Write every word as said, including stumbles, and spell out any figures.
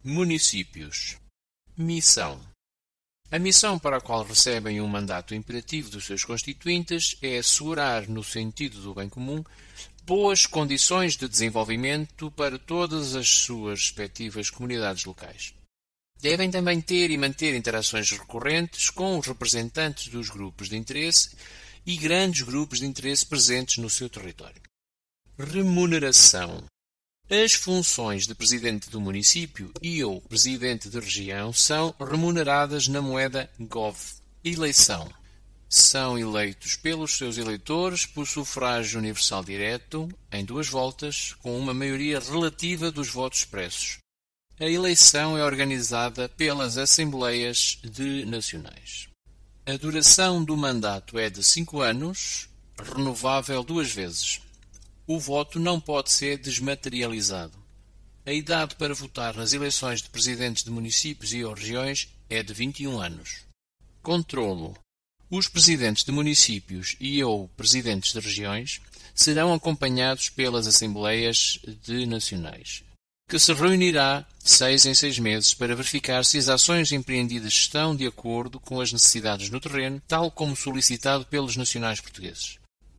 Municípios. Missão. A missão para a qual recebem um mandato imperativo dos seus constituintes é assegurar, no sentido do bem comum, boas condições de desenvolvimento para todas as suas respectivas comunidades locais. Devem também ter e manter interações recorrentes com os representantes dos grupos de interesse e grandes grupos de interesse presentes no seu território. Remuneração. As funções de presidente do município e ou presidente de região são remuneradas na moeda Gov. Eleição. São eleitos pelos seus eleitores por sufrágio universal direto, em duas voltas, com uma maioria relativa dos votos expressos. A eleição é organizada pelas Assembleias de Nacionais. A duração do mandato é de cinco anos, renovável duas vezes. O voto não pode ser desmaterializado. A idade para votar nas eleições de presidentes de municípios e ou regiões é de vinte e um anos. Controlo. Os presidentes de municípios e ou presidentes de regiões serão acompanhados pelas Assembleias de Nacionais, que se reunirá seis em seis meses para verificar se as ações empreendidas estão de acordo com as necessidades no terreno, tal como solicitado pelos nacionais portugueses.